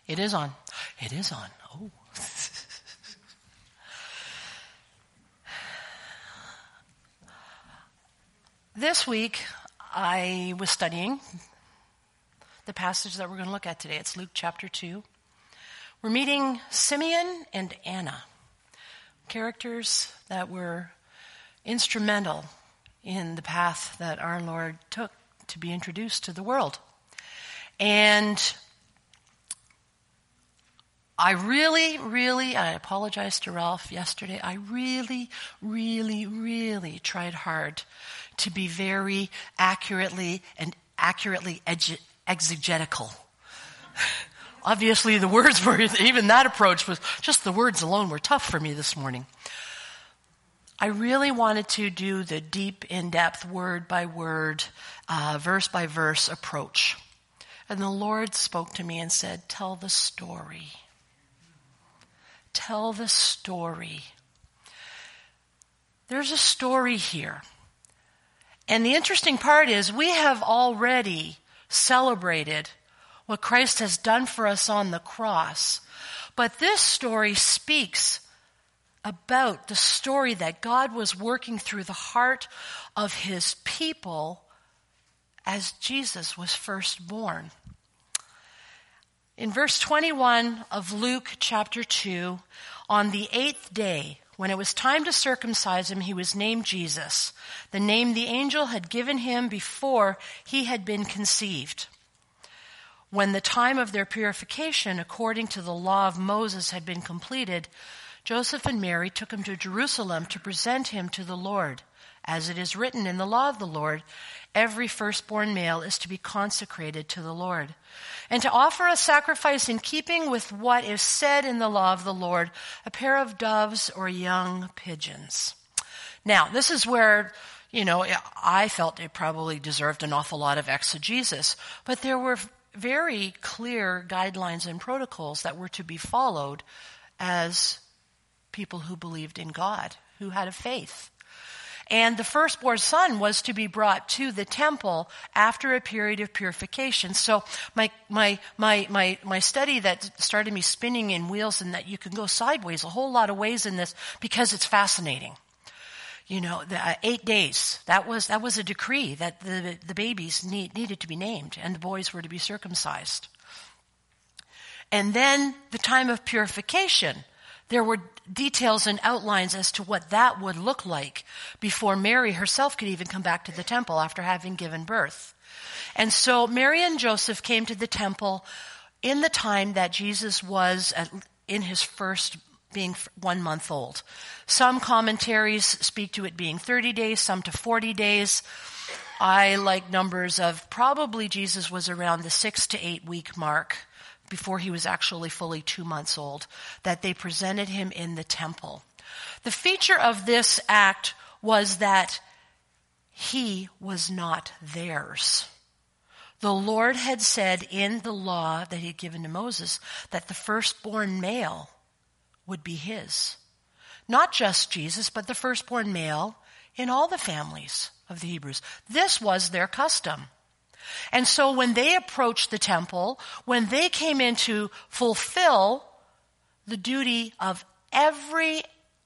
It is on. It is on. Oh. This week, I was studying the passage that we're going to look at today. It's Luke chapter 2. We're meeting Simeon and Anna, characters that were instrumental in the path that our Lord took to be introduced to the world. And I apologized to Ralph yesterday, I really tried hard to be very accurately exegetical. Obviously the words were, even that approach was, just the words alone were tough for me this morning. I really wanted to do the deep, in-depth, word-by-word, verse-by-verse approach. And the Lord spoke to me and said, tell the story. Tell the story. There's a story here. And the interesting part is we have already celebrated what Christ has done for us on the cross. But this story speaks about the story that God was working through the heart of his people as Jesus was first born. In verse 21 of Luke chapter 2, on the 8th day, when it was time to circumcise him, he was named Jesus, the name the angel had given him before he had been conceived. When the time of their purification, according to the law of Moses, had been completed, Joseph and Mary took him to Jerusalem to present him to the Lord. As it is written in the law of the Lord, every firstborn male is to be consecrated to the Lord, and to offer a sacrifice in keeping with what is said in the law of the Lord, a pair of doves or young pigeons. Now, this is where, I felt it probably deserved an awful lot of exegesis, but there were very clear guidelines and protocols that were to be followed as people who believed in God, who had a faith. And the firstborn son was to be brought to the temple after a period of purification. So my study that started me spinning in wheels, and that you can go sideways a whole lot of ways in this because it's fascinating. The 8 days, that was a decree that the babies needed to be named and the boys were to be circumcised. And then the time of purification, there were details and outlines as to what that would look like before Mary herself could even come back to the temple after having given birth. And so Mary and Joseph came to the temple in the time that Jesus was in his first being 1 month old. Some commentaries speak to it being 30 days, some to 40 days. I like numbers of probably Jesus was around the 6 to 8 week mark before he was actually fully 2 months old, that they presented him in the temple. The feature of this act was that he was not theirs. The Lord had said in the law that he had given to Moses that the firstborn male would be his. Not just Jesus, but the firstborn male in all the families of the Hebrews. This was their custom. And so when they approached the temple, when they came in to fulfill the duty of every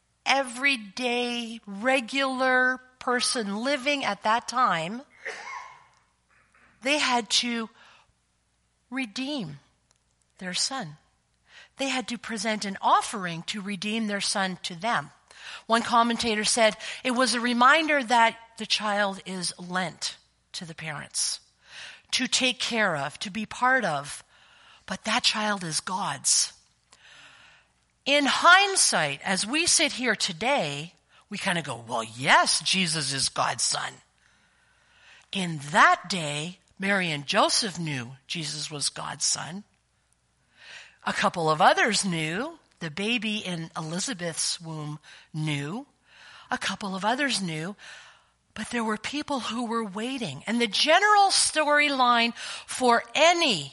everyday, regular person living at that time, they had to redeem their son. They had to present an offering to redeem their son to them. One commentator said it was a reminder that the child is lent to the parents, to take care of, to be part of, but that child is God's. In hindsight, as we sit here today, we kind of go, well, yes, Jesus is God's son. In that day, Mary and Joseph knew Jesus was God's son. A couple of others knew. The baby in Elizabeth's womb knew. A couple of others knew. But there were people who were waiting. And the general storyline for any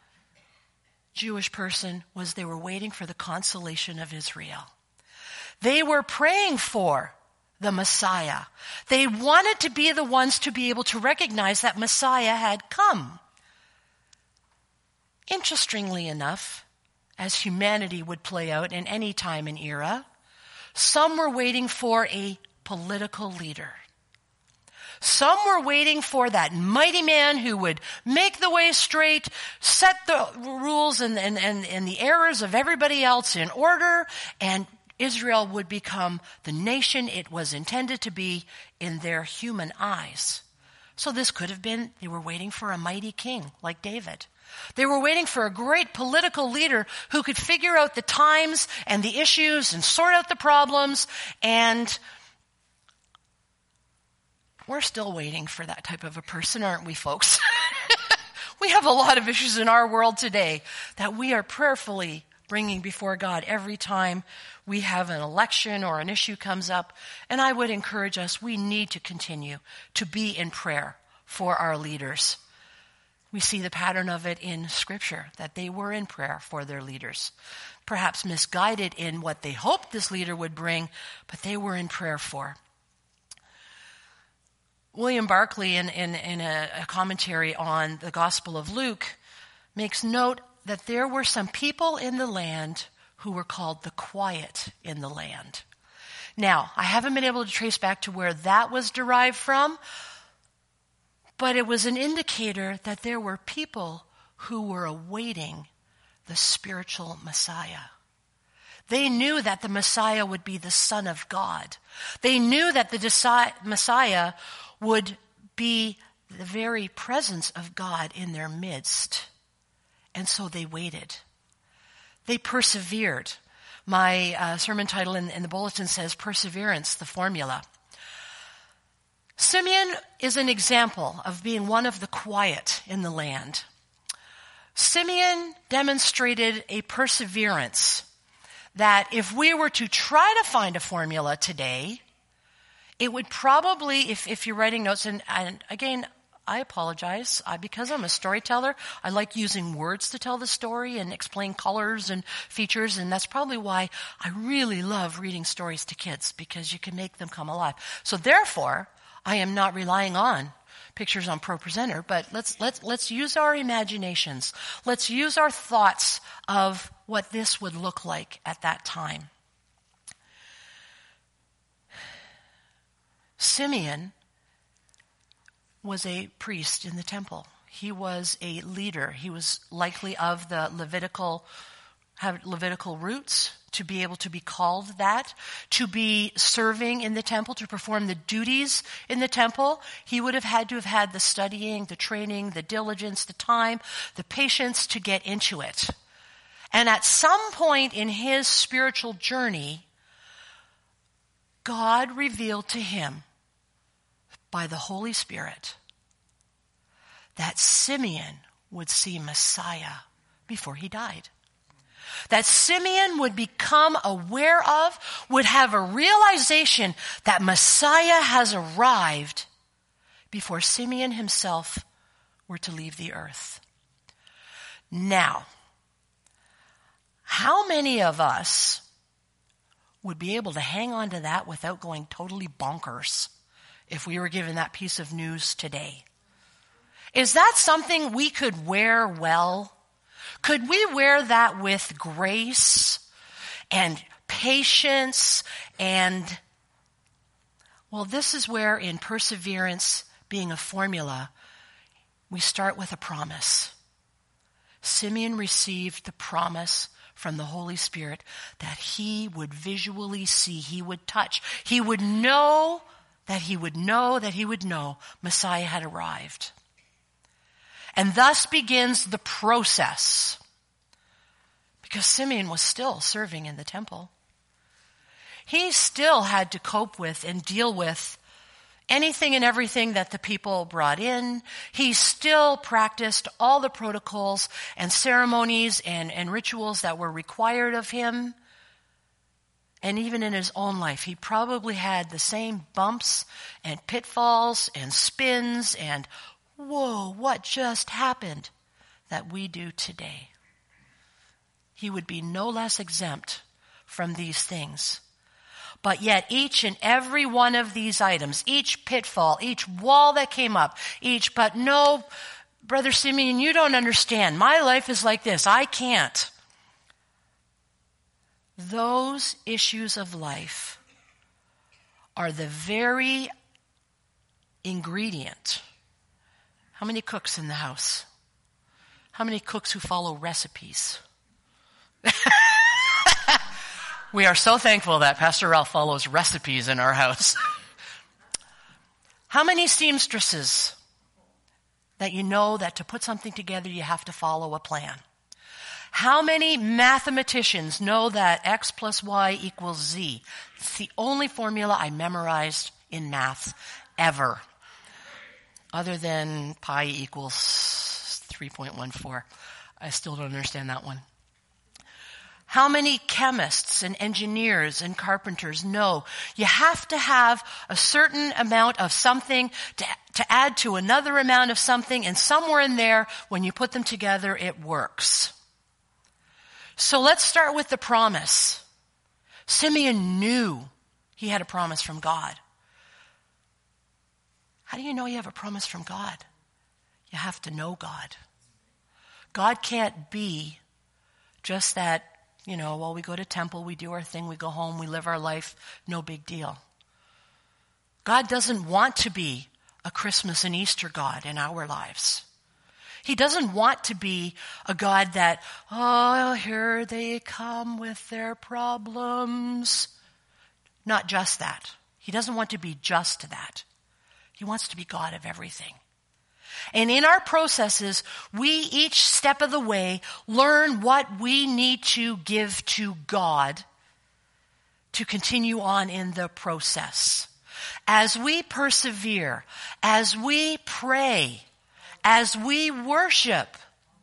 Jewish person was they were waiting for the consolation of Israel. They were praying for the Messiah. They wanted to be the ones to be able to recognize that Messiah had come. Interestingly enough, as humanity would play out in any time and era. Some were waiting for a political leader. Some were waiting for that mighty man who would make the way straight, set the rules and the errors of everybody else in order, and Israel would become the nation it was intended to be in their human eyes. So this could have been, they were waiting for a mighty king like David. They were waiting for a great political leader who could figure out the times and the issues and sort out the problems, and we're still waiting for that type of a person, aren't we, folks? We have a lot of issues in our world today that we are prayerfully bringing before God every time we have an election or an issue comes up. And I would encourage us, we need to continue to be in prayer for our leaders. We see the pattern of it in Scripture, that they were in prayer for their leaders. Perhaps misguided in what they hoped this leader would bring, but they were in prayer for. William Barclay, in a commentary on the Gospel of Luke, makes note that there were some people in the land who were called the quiet in the land. Now, I haven't been able to trace back to where that was derived from, but it was an indicator that there were people who were awaiting the spiritual Messiah. They knew that the Messiah would be the Son of God. They knew that the Messiah would be the very presence of God in their midst. And so they waited. They persevered. My sermon title in the bulletin says, Perseverance, the Formula. Simeon is an example of being one of the quiet in the land. Simeon demonstrated a perseverance that if we were to try to find a formula today, it would probably, if you're writing notes, and again, I apologize, because I'm a storyteller, I like using words to tell the story and explain colors and features, and that's probably why I really love reading stories to kids, because you can make them come alive. So therefore, I am not relying on pictures on ProPresenter, but let's use our imaginations. Let's use our thoughts of what this would look like at that time. Simeon was a priest in the temple. He was a leader. He was likely of the Levitical roots to be able to be called that, to be serving in the temple, to perform the duties in the temple. He would have had to have had the studying, the training, the diligence, the time, the patience to get into it. And at some point in his spiritual journey, God revealed to him by the Holy Spirit that Simeon would see Messiah before he died. That Simeon would become aware of, would have a realization that Messiah has arrived before Simeon himself were to leave the earth. Now, how many of us would be able to hang on to that without going totally bonkers if we were given that piece of news today? Is that something we could wear well? Could we wear that with grace and patience and, well, this is where in perseverance being a formula, we start with a promise. Simeon received the promise from the Holy Spirit that he would visually see, he would touch, he would know that he would know that he would know Messiah had arrived. And thus begins the process. Because Simeon was still serving in the temple. He still had to cope with and deal with anything and everything that the people brought in. He still practiced all the protocols and ceremonies and rituals that were required of him. And even in his own life, he probably had the same bumps and pitfalls and spins and, whoa, what just happened, that we do today. He would be no less exempt from these things. But yet each and every one of these items, each pitfall, each wall that came up, but no, Brother Simeon, you don't understand. My life is like this. I can't. those issues of life are the very ingredient. How many cooks in the house? How many cooks who follow recipes? We are so thankful that Pastor Ralph follows recipes in our house. How many seamstresses that you know that to put something together you have to follow a plan? How many mathematicians know that X plus Y equals Z? It's the only formula I memorized in math ever, other than pi equals 3.14. I still don't understand that one. How many chemists and engineers and carpenters know you have to have a certain amount of something to add to another amount of something, and somewhere in there, when you put them together, it works. So let's start with the promise. Simeon knew he had a promise from God. How do you know you have a promise from God? You have to know God. God can't be just that, well, we go to temple, we do our thing, we go home, we live our life, no big deal. God doesn't want to be a Christmas and Easter God in our lives. He doesn't want to be a God that, here they come with their problems. Not just that. He doesn't want to be just that. He wants to be God of everything. And in our processes, we each step of the way learn what we need to give to God to continue on in the process. As we persevere, as we pray, as we worship,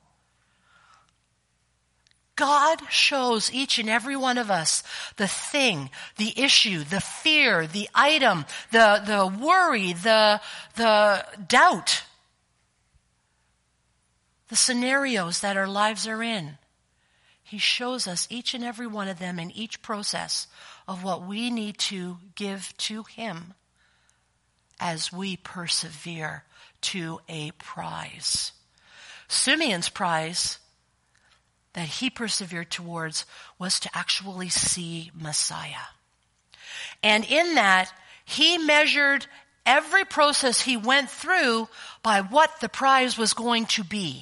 God shows each and every one of us the thing, the issue, the fear, the item, the worry, the doubt, the scenarios that our lives are in. He shows us each and every one of them in each process of what we need to give to Him as we persevere to a prize. Simeon's prize that he persevered towards was to actually see Messiah. And in that, he measured every process he went through by what the prize was going to be.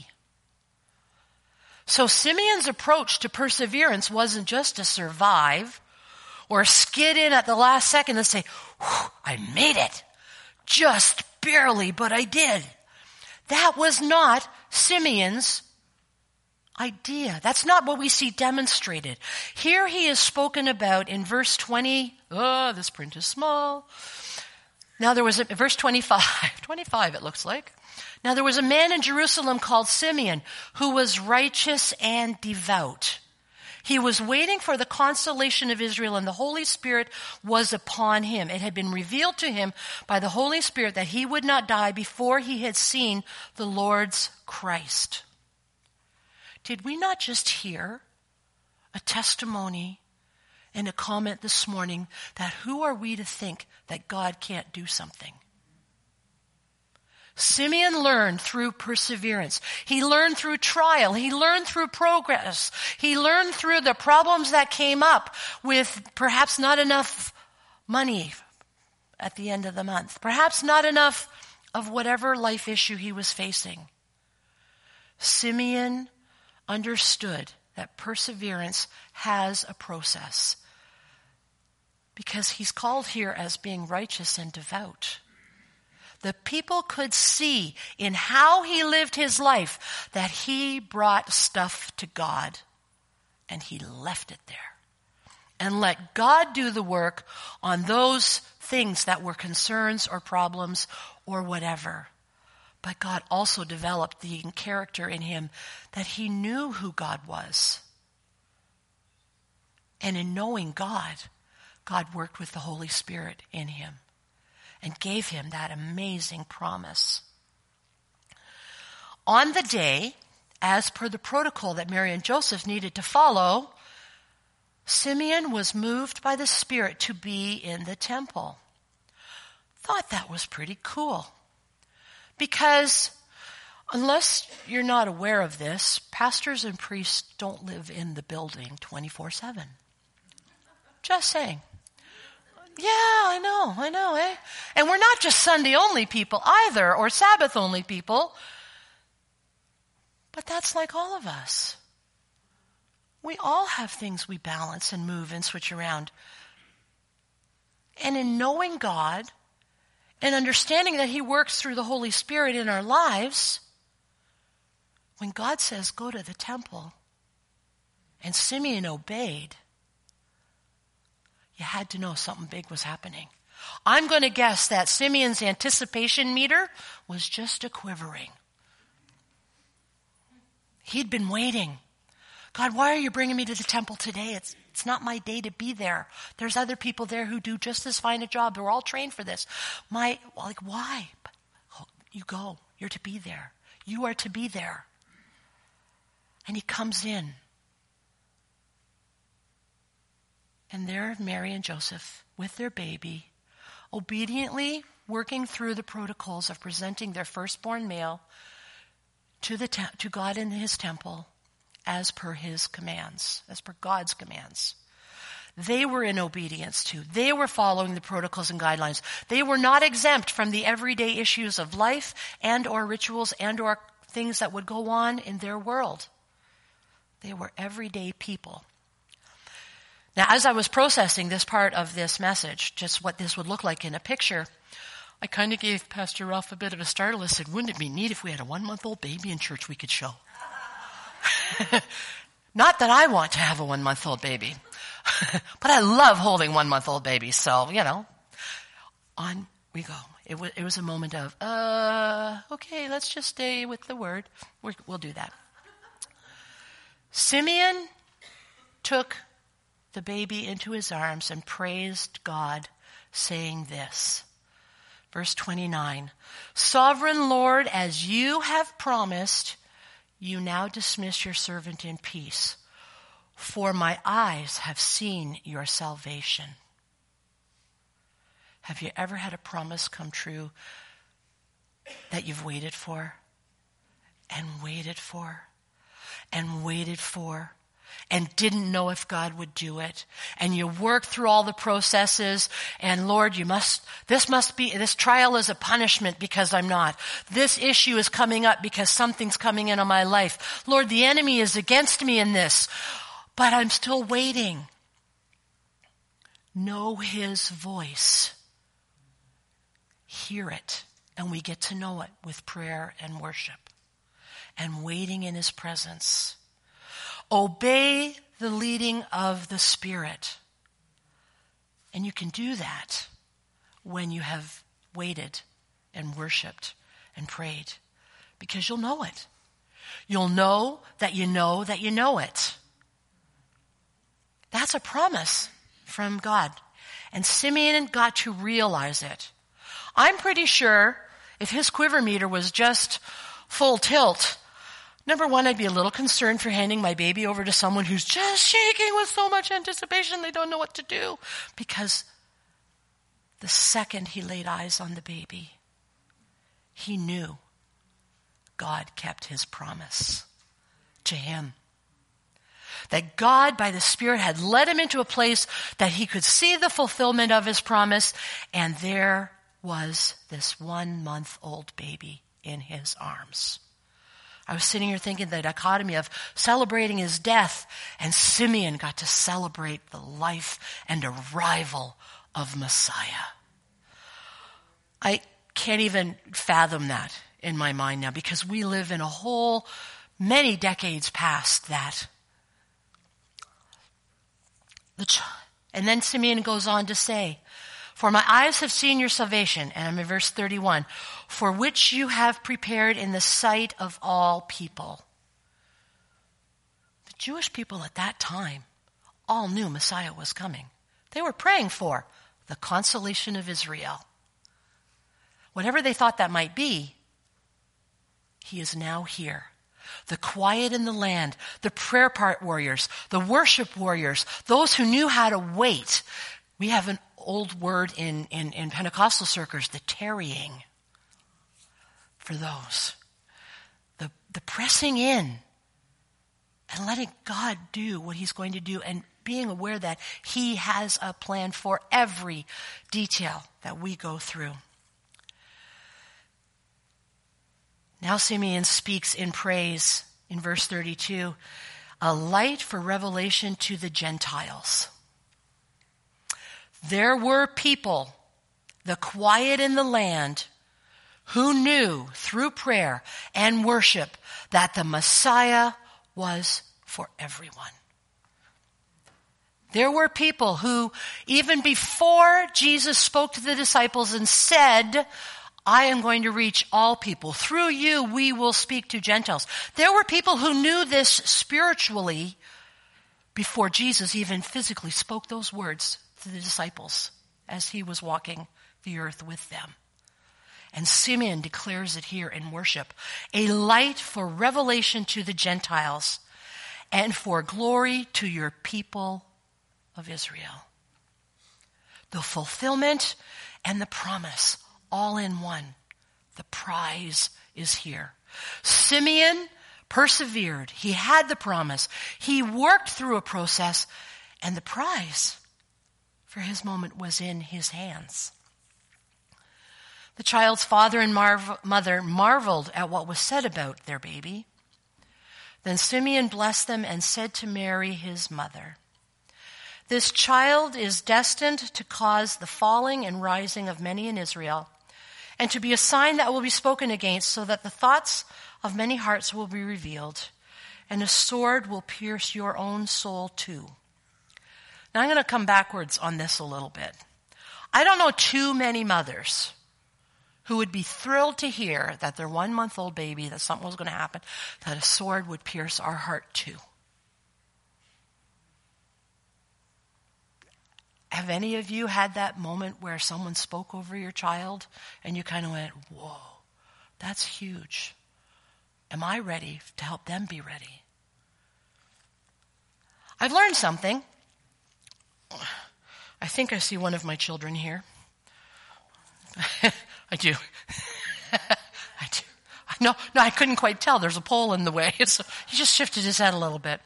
So Simeon's approach to perseverance wasn't just to survive or skid in at the last second and say, I made it. Just barely, but I did. That was not Simeon's idea. That's not what we see demonstrated. Here he is spoken about in verse 20. This print is small. Now there was verse 25 it looks like. Now there was a man in Jerusalem called Simeon who was righteous and devout. He was waiting for the consolation of Israel, and the Holy Spirit was upon him. It had been revealed to him by the Holy Spirit that he would not die before he had seen the Lord's Christ. Did we not just hear a testimony and a comment this morning that who are we to think that God can't do something? Simeon learned through perseverance. He learned through trial. He learned through progress. He learned through the problems that came up with perhaps not enough money at the end of the month. Perhaps not enough of whatever life issue he was facing. Simeon understood that perseverance has a process because he's called here as being righteous and devout. The people could see in how he lived his life that he brought stuff to God and he left it there and let God do the work on those things that were concerns or problems or whatever. But God also developed the character in him that he knew who God was. And in knowing God, God worked with the Holy Spirit in him and gave him that amazing promise. On the day, as per the protocol that Mary and Joseph needed to follow, Simeon was moved by the Spirit to be in the temple. Thought that was pretty cool. Because unless you're not aware of this, pastors and priests don't live in the building 24/7. Just saying. Yeah, I know, eh? And we're not just Sunday only people either, or Sabbath only people. But that's like all of us. We all have things we balance and move and switch around. And in knowing God and understanding that He works through the Holy Spirit in our lives, when God says, go to the temple, and Simeon obeyed, you had to know something big was happening. I'm going to guess that Simeon's anticipation meter was just a quivering. He'd been waiting. God, why are you bringing me to the temple today? It's not my day to be there. There's other people there who do just as fine a job. They're all trained for this. Why? You go. You're to be there. You are to be there. And he comes in. And there Mary and Joseph, with their baby, obediently working through the protocols of presenting their firstborn male to God in his temple as per his commands, as per God's commands. They were in obedience to. They were following the protocols and guidelines. They were not exempt from the everyday issues of life and or rituals and or things that would go on in their world. They were everyday people. Now, as I was processing this part of this message, just what this would look like in a picture, I kind of gave Pastor Ralph a bit of a startle. I said, wouldn't it be neat if we had a 1-month-old baby in church we could show? Not that I want to have a 1-month-old baby, but I love holding 1-month-old babies. So, on we go. It was a moment of, okay, let's just stay with the word. We'll do that. Simeon took the baby into his arms and praised God, saying this. Verse 29, Sovereign Lord, as you have promised, you now dismiss your servant in peace, for my eyes have seen your salvation. Have you ever had a promise come true that you've waited for and waited for and waited for and didn't know if God would do it, and you work through all the processes, and Lord, this trial is a punishment because I'm not. This issue is coming up because something's coming into my life. Lord, the enemy is against me in this, but I'm still waiting. Know his voice. Hear it, and we get to know it with prayer and worship and waiting in his presence. Obey the leading of the Spirit. And you can do that when you have waited and worshiped and prayed, because you'll know it. You'll know that you know that you know it. That's a promise from God. And Simeon got to realize it. I'm pretty sure if his quiver meter was just full tilt, number one, I'd be a little concerned for handing my baby over to someone who's just shaking with so much anticipation they don't know what to do. Because the second he laid eyes on the baby, he knew God kept his promise to him. That God, by the Spirit, had led him into a place that he could see the fulfillment of his promise, and there was this 1-month-old baby in his arms. I was sitting here thinking the dichotomy of celebrating his death, and Simeon got to celebrate the life and arrival of Messiah. I can't even fathom that in my mind now, because we live in a whole many decades past that. And then Simeon goes on to say, for my eyes have seen your salvation, and I'm in verse 31, for which you have prepared in the sight of all people. The Jewish people at that time all knew Messiah was coming. They were praying for the consolation of Israel. Whatever they thought that might be, he is now here. The quiet in the land, the prayer part warriors, the worship warriors, those who knew how to wait. We have an old word in Pentecostal circles, the tarrying for those. The pressing in and letting God do what he's going to do and being aware that he has a plan for every detail that we go through. Now Simeon speaks in praise in verse 32, a light for revelation to the Gentiles. There were people, the quiet in the land, who knew through prayer and worship that the Messiah was for everyone. There were people who, even before Jesus spoke to the disciples and said, I am going to reach all people. Through you, we will speak to Gentiles. There were people who knew this spiritually before Jesus even physically spoke those words to the disciples as he was walking the earth with them. And Simeon declares it here in worship, a light for revelation to the Gentiles and for glory to your people of Israel. The fulfillment and the promise all in one. The prize is here. Simeon persevered. He had the promise. He worked through a process, and the prize for his moment was in his hands. The child's father and mother marveled at what was said about their baby. Then Simeon blessed them and said to Mary, his mother, this child is destined to cause the falling and rising of many in Israel, and to be a sign that will be spoken against, so that the thoughts of many hearts will be revealed, and a sword will pierce your own soul too. Now I'm going to come backwards on this a little bit. I don't know too many mothers who would be thrilled to hear that their 1-month-old baby, that something was going to happen, that a sword would pierce our heart too. Have any of you had that moment where someone spoke over your child and you kind of went, whoa, that's huge. Am I ready to help them be ready? I've learned something. I think I see one of my children here. I do. I do. No, I couldn't quite tell. There's a pole in the way. So he just shifted his head a little bit.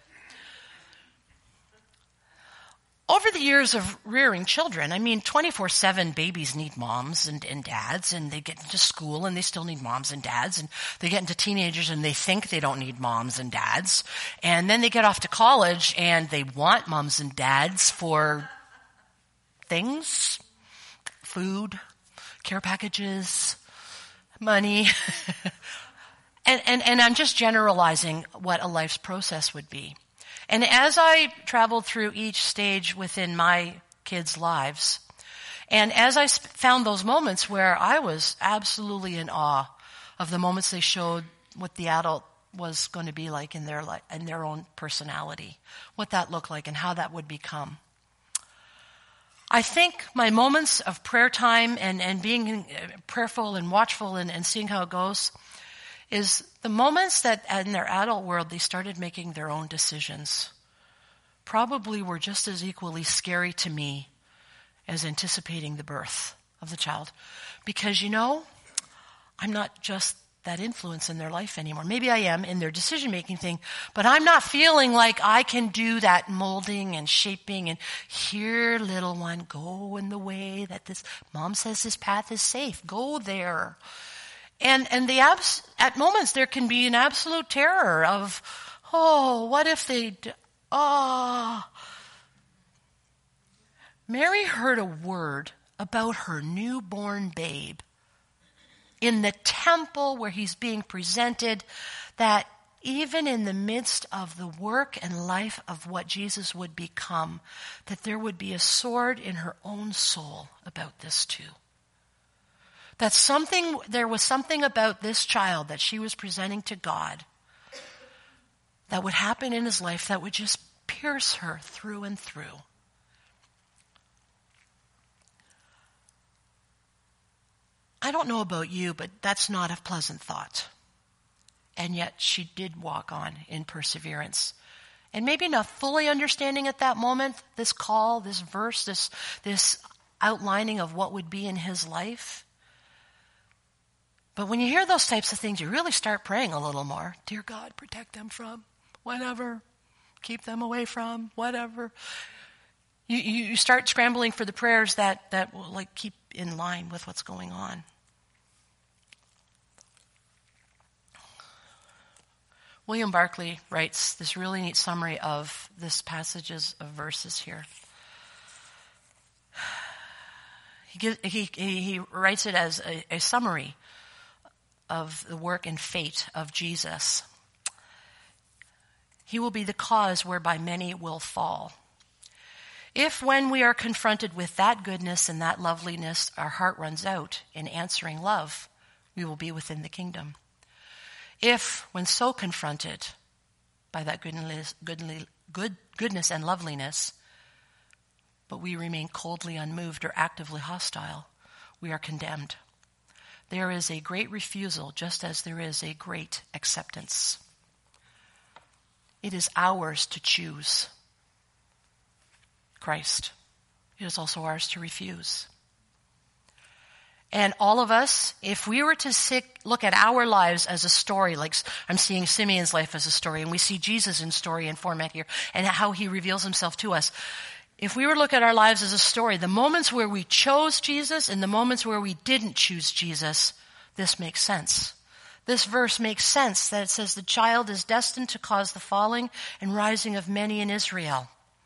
Over the years of rearing children, 24/7 babies need moms and dads, and they get into school and they still need moms and dads, and they get into teenagers and they think they don't need moms and dads, and then they get off to college and they want moms and dads for things, food, care packages, money, and I'm just generalizing what a life's process would be. And as I traveled through each stage within my kids' lives, and as I found those moments where I was absolutely in awe of the moments they showed what the adult was going to be like in their own personality, what that looked like and how that would become. I think my moments of prayer time and being prayerful and watchful and seeing how it goes is the moments that in their adult world they started making their own decisions probably were just as equally scary to me as anticipating the birth of the child. Because, I'm not just that influence in their life anymore. Maybe I am in their decision-making thing, but I'm not feeling like I can do that molding and shaping and here, little one, go in the way that this mom says this path is safe. Go there. And at moments there can be an absolute terror of, what if they, Mary heard a word about her newborn babe in the temple where he's being presented, that even in the midst of the work and life of what Jesus would become, that there would be a sword in her own soul about this too. There was something about this child that she was presenting to God that would happen in his life that would just pierce her through and through. I don't know about you, but that's not a pleasant thought. And yet she did walk on in perseverance. And maybe not fully understanding at that moment this call, this verse, this outlining of what would be in his life. But when you hear those types of things, you really start praying a little more. Dear God, protect them from whatever. keep them away from, whatever. You start scrambling for the prayers that will like keep in line with what's going on. William Barclay writes this really neat summary of this passages of verses here. He writes it as a summary of the work and fate of Jesus. He will be the cause whereby many will fall. If when we are confronted with that goodness and that loveliness, our heart runs out in answering love, we will be within the kingdom. If, when so confronted by that goodness and loveliness, but we remain coldly unmoved or actively hostile, we are condemned. There is a great refusal, just as there is a great acceptance. It is ours to choose Christ. It is also ours to refuse. And all of us, if we were to look at our lives as a story, like I'm seeing Simeon's life as a story, and we see Jesus in story and format here, and how he reveals himself to us. If we were to look at our lives as a story, the moments where we chose Jesus and the moments where we didn't choose Jesus, this makes sense. This verse makes sense that it says the child is destined to cause the falling and rising of many in Israel.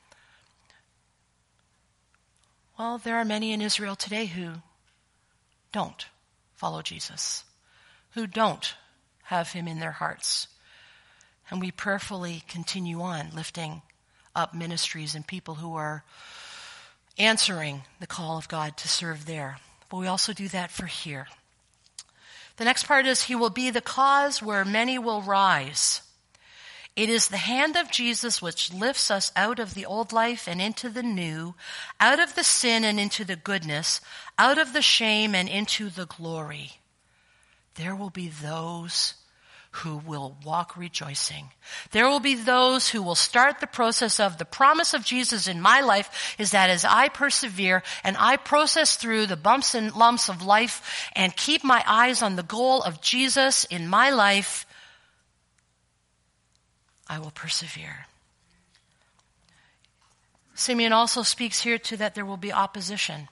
Well, there are many in Israel today who don't follow Jesus, who don't have him in their hearts. And we prayerfully continue on lifting up ministries and people who are answering the call of God to serve there. But we also do that for here. The next part is he will be the cause where many will rise. It is the hand of Jesus which lifts us out of the old life and into the new, out of the sin and into the goodness, out of the shame and into the glory. There will be those who will walk rejoicing. There will be those who will start the process of the promise of Jesus in my life is that as I persevere and I process through the bumps and lumps of life and keep my eyes on the goal of Jesus in my life, I will persevere. Simeon also speaks here to that there will be opposition.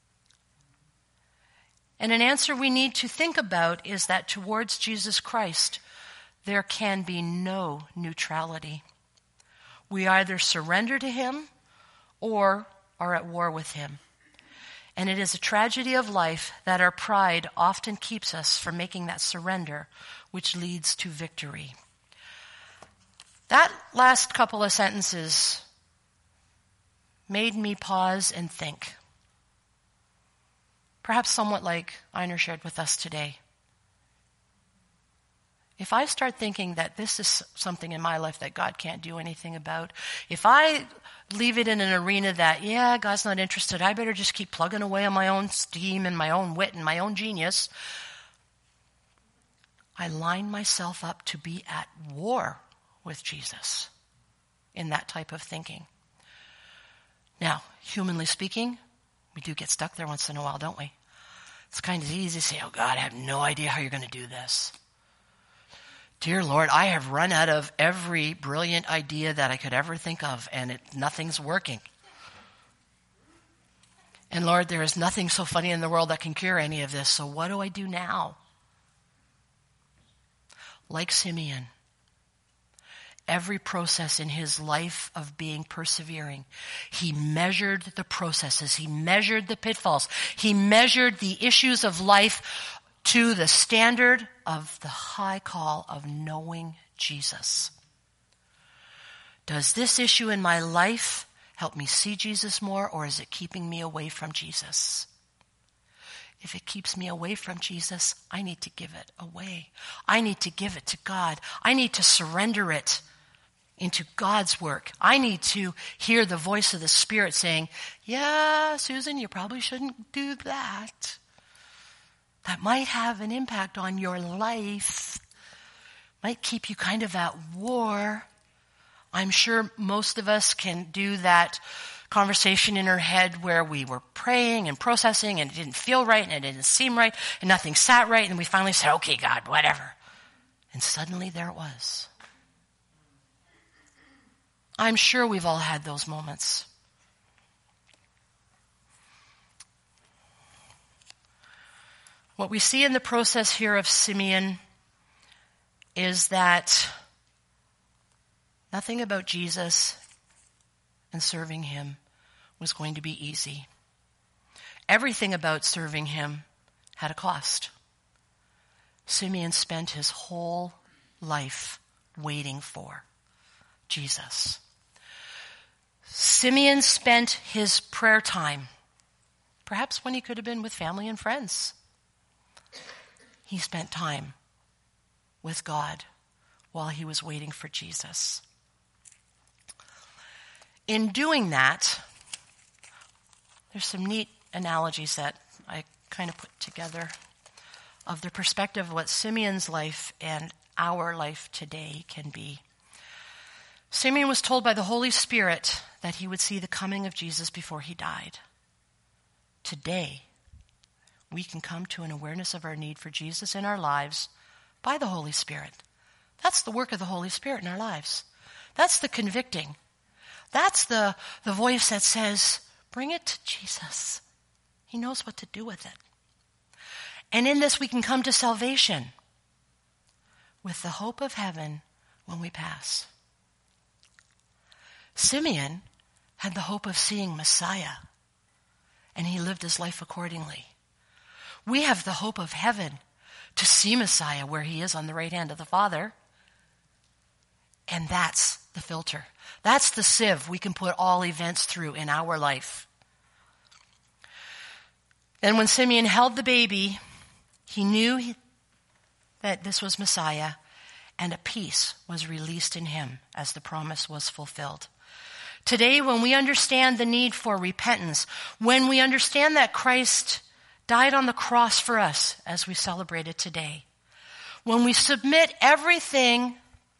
And an answer we need to think about is that towards Jesus Christ, there can be no neutrality. We either surrender to him or are at war with him. And it is a tragedy of life that our pride often keeps us from making that surrender, which leads to victory. That last couple of sentences made me pause and think. Perhaps somewhat like Einar shared with us today. If I start thinking that this is something in my life that God can't do anything about, if I leave it in an arena that, God's not interested, I better just keep plugging away on my own steam and my own wit and my own genius, I line myself up to be at war with Jesus in that type of thinking. Now, humanly speaking, we do get stuck there once in a while, don't we? It's kind of easy to say, oh God, I have no idea how you're going to do this. Dear Lord, I have run out of every brilliant idea that I could ever think of, and nothing's working. And Lord, there is nothing so funny in the world that can cure any of this, so what do I do now? Like Simeon, every process in his life of being persevering, he measured the processes, he measured the pitfalls, he measured the issues of life to the standard of the high call of knowing Jesus. Does this issue in my life help me see Jesus more, or is it keeping me away from Jesus? If it keeps me away from Jesus, I need to give it away. I need to give it to God. I need to surrender it into God's work. I need to hear the voice of the Spirit saying, yeah, Susan, you probably shouldn't do that. That might have an impact on your life, might keep you kind of at war. I'm sure most of us can do that conversation in our head where we were praying and processing and it didn't feel right and it didn't seem right and nothing sat right, and we finally said, okay, God, whatever. And suddenly there it was. I'm sure we've all had those moments. What we see in the process here of Simeon is that nothing about Jesus and serving him was going to be easy. Everything about serving him had a cost. Simeon spent his whole life waiting for Jesus. Simeon spent his prayer time, perhaps when he could have been with family and friends. He spent time with God while he was waiting for Jesus. In doing that, there's some neat analogies that I kind of put together of the perspective of what Simeon's life and our life today can be. Simeon was told by the Holy Spirit that he would see the coming of Jesus before he died. Today, we can come to an awareness of our need for Jesus in our lives by the Holy Spirit. That's the work of the Holy Spirit in our lives. That's the convicting. That's the voice that says, bring it to Jesus. He knows what to do with it. And in this we can come to salvation with the hope of heaven when we pass. Simeon had the hope of seeing Messiah, and he lived his life accordingly. We have the hope of heaven to see Messiah where he is on the right hand of the Father. And that's the filter. That's the sieve we can put all events through in our life. And when Simeon held the baby, he knew that this was Messiah, and a peace was released in him as the promise was fulfilled. Today, when we understand the need for repentance, when we understand that Christ died on the cross for us, as we celebrate it today, when we submit everything,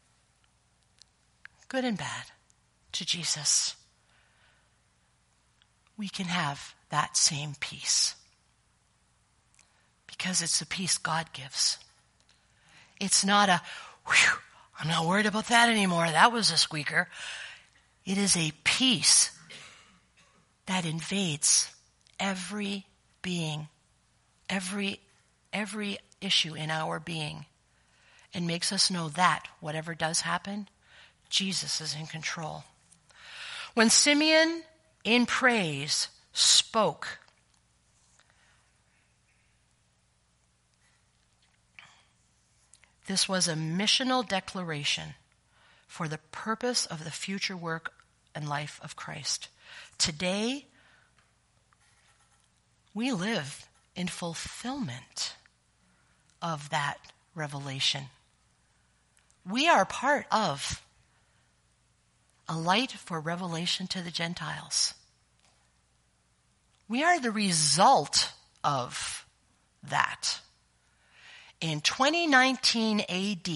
good and bad, to Jesus, we can have that same peace. Because it's the peace God gives. It's not a, whew, I'm not worried about that anymore. That was a squeaker. It is a peace that invades every being, every issue in our being, and makes us know that whatever does happen, Jesus is in control. When Simeon, in praise, spoke, this was a missional declaration for the purpose of the future work and life of Christ. Today, we live in fulfillment of that revelation. We are part of a light for revelation to the Gentiles. We are the result of that. In 2019 AD,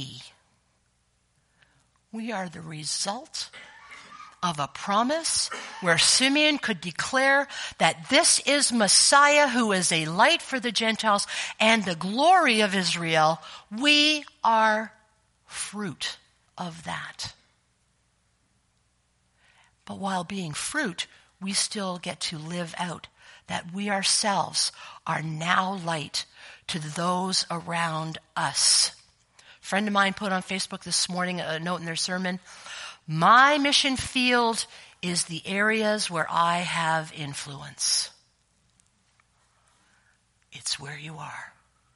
we are the result of a promise where Simeon could declare that this is Messiah who is a light for the Gentiles and the glory of Israel. We are fruit of that. But while being fruit, we still get to live out that we ourselves are now light to those around us. A friend of mine put on Facebook this morning a note in their sermon, my mission field is the areas where I have influence. It's where you are.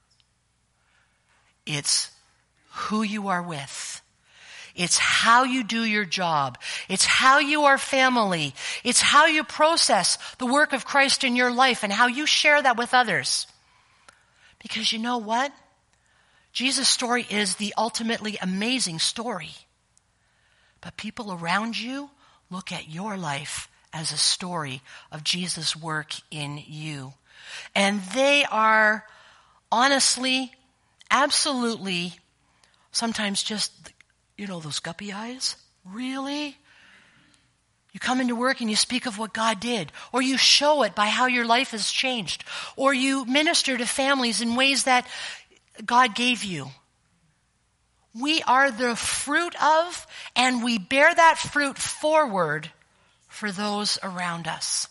It's who you are with. It's how you do your job. It's how you are family. It's how you process the work of Christ in your life and how you share that with others. Because you know what? Jesus' story is the ultimately amazing story. But people around you look at your life as a story of Jesus' work in you. And they are honestly, absolutely, sometimes just, those guppy eyes. Really? You come into work and you speak of what God did, or you show it by how your life has changed, or you minister to families in ways that God gave you. We are the fruit of, and we bear that fruit forward for those around us.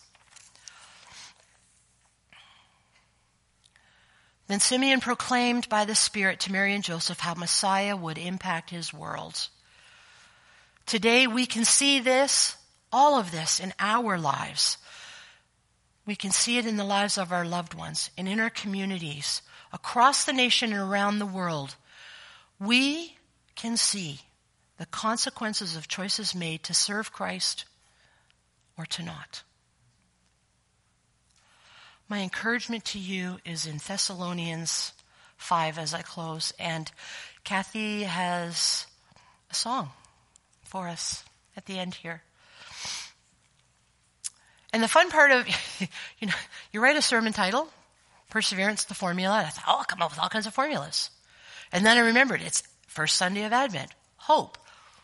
Then Simeon proclaimed by the Spirit to Mary and Joseph how Messiah would impact his world. Today we can see this, all of this, in our lives. We can see it in the lives of our loved ones and in our communities, across the nation and around the world. We can see the consequences of choices made to serve Christ or to not. My encouragement to you is in Thessalonians 5 as I close. And Kathy has a song for us at the end here. And the fun part of, you write a sermon title, Perseverance, the formula. And I thought, I'll come up with all kinds of formulas. And then I remembered, it's first Sunday of Advent. Hope.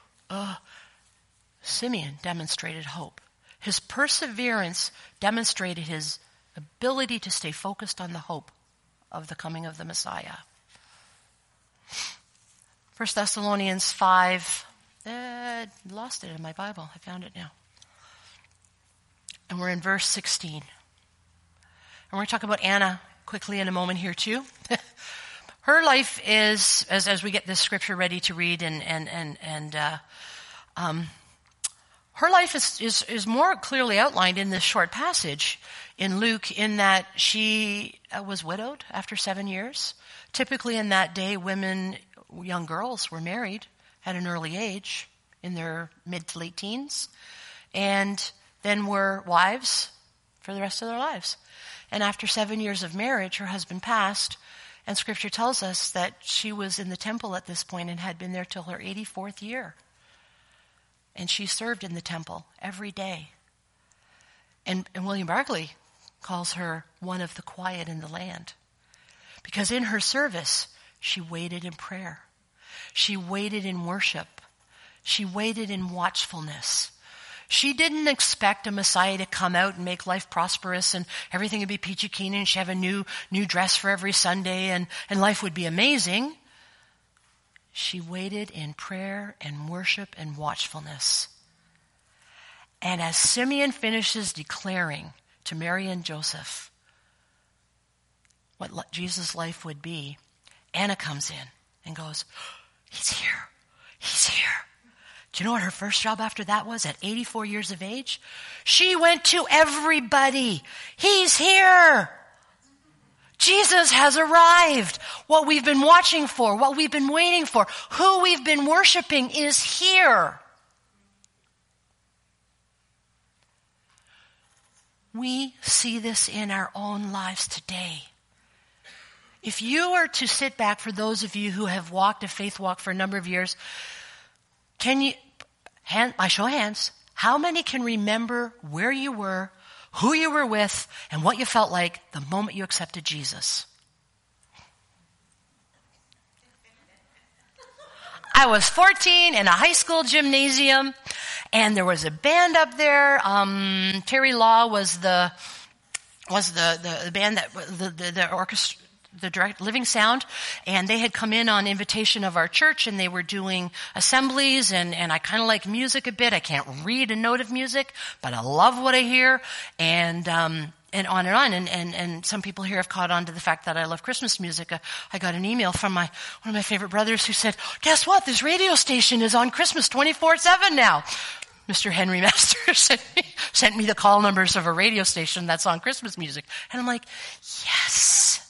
Simeon demonstrated hope. His perseverance demonstrated his ability to stay focused on the hope of the coming of the Messiah. 1 Thessalonians 5, lost it in my Bible. I found it now. And we're in verse 16. And we're going to talk about Anna quickly in a moment here too. Her life is, as we get this scripture ready to read, her life is more clearly outlined in this short passage in Luke, in that she was widowed after 7 years. Typically in that day, young girls were married at an early age, in their mid to late teens, and then were wives for the rest of their lives. And after 7 years of marriage, her husband passed, and Scripture tells us that she was in the temple at this point and had been there till her 84th year. And she served in the temple every day. And William Barclay calls her one of the quiet in the land. Because in her service, she waited in prayer. She waited in worship. She waited in watchfulness. She didn't expect a Messiah to come out and make life prosperous and everything would be peachy keen and she'd have a new dress for every Sunday and life would be amazing. She waited in prayer and worship and watchfulness. And as Simeon finishes declaring to Mary and Joseph what Jesus' life would be, Anna comes in and goes, "He's here. He's here." Do you know what her first job after that was at 84 years of age? She went to everybody. He's here. Jesus has arrived. What we've been watching for, what we've been waiting for, who we've been worshiping is here. We see this in our own lives today. If you were to sit back, for those of you who have walked a faith walk for a number of years, can you, by show of hands, how many can remember where you were, who you were with, and what you felt like the moment you accepted Jesus? I was 14 in a high school gymnasium, and there was a band up there. Terry Law was the band that the orchestra, the direct Living Sound, and they had come in on invitation of our church, and they were doing assemblies, and I kind of like music a bit. I can't read a note of music, but I love what I hear, and on and on. And some people here have caught on to the fact that I love Christmas music. I got an email from one of my favorite brothers who said, "Guess what? This radio station is on Christmas 24/7 now." Mr. Henry Masters sent me the call numbers of a radio station that's on Christmas music. And I'm like, yes.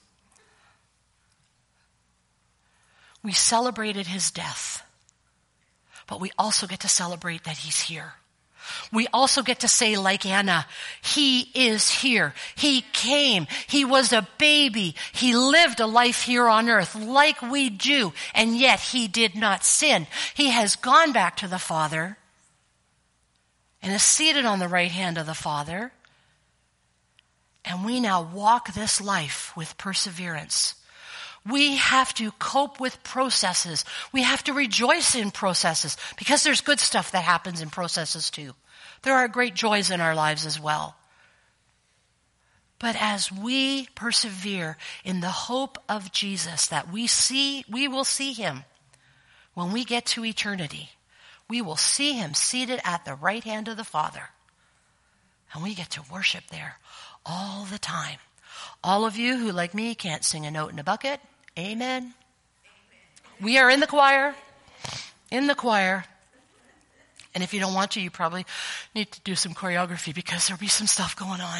We celebrated his death, but we also get to celebrate that he's here. We also get to say, like Anna, he is here. He came. He was a baby. He lived a life here on earth like we do, and yet he did not sin. He has gone back to the Father and is seated on the right hand of the Father, and we now walk this life with perseverance. We have to cope with processes. We have to rejoice in processes, because there's good stuff that happens in processes too. There are great joys in our lives as well. But as we persevere in the hope of Jesus, that we will see him, when we get to eternity, we will see him seated at the right hand of the Father. And we get to worship there all the time. All of you who, like me, can't sing a note in a bucket, amen. We are in the choir. In the choir. And if you don't want to, you probably need to do some choreography because there'll be some stuff going on.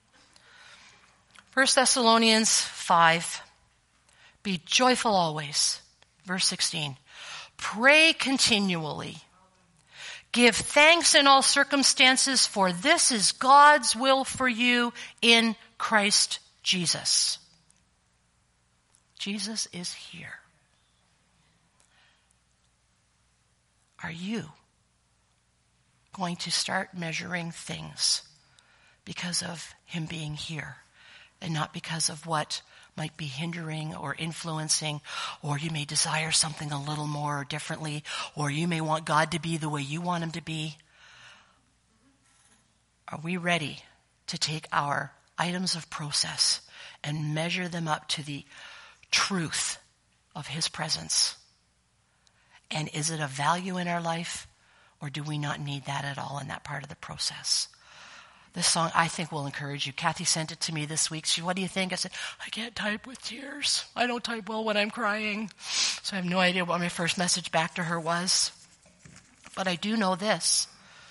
1 Thessalonians 5. Be joyful always. Verse 16. Pray continually. Give thanks in all circumstances, for this is God's will for you in Christ Jesus. Jesus is here. Are you going to start measuring things because of him being here and not because of what might be hindering or influencing, or you may desire something a little more or differently, or you may want God to be the way you want him to be? Are we ready to take our items of process and measure them up to the truth of his presence? And is it of value in our life, or do we not need that at all in that part of the process? This song, I think, will encourage you. Kathy sent it to me this week. She, what do you think? I said, I can't type with tears. I don't type well when I'm crying. So I have no idea what my first message back to her was. But I do know this.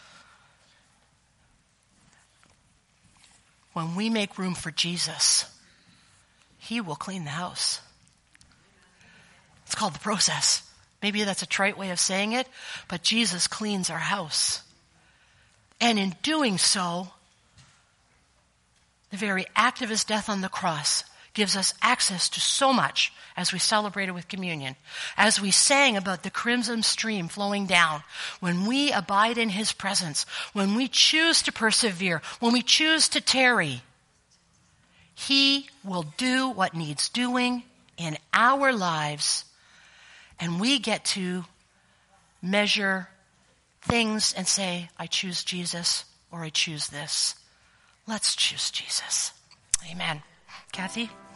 When we make room for Jesus, he will clean the house. It's called the process. Maybe that's a trite way of saying it, but Jesus cleans our house. And in doing so, the very act of his death on the cross gives us access to so much as we celebrated with communion. As we sang about the crimson stream flowing down, when we abide in his presence, when we choose to persevere, when we choose to tarry, he will do what needs doing in our lives, and we get to measure things and say, I choose Jesus or I choose this. Let's choose Jesus. Amen. Kathy?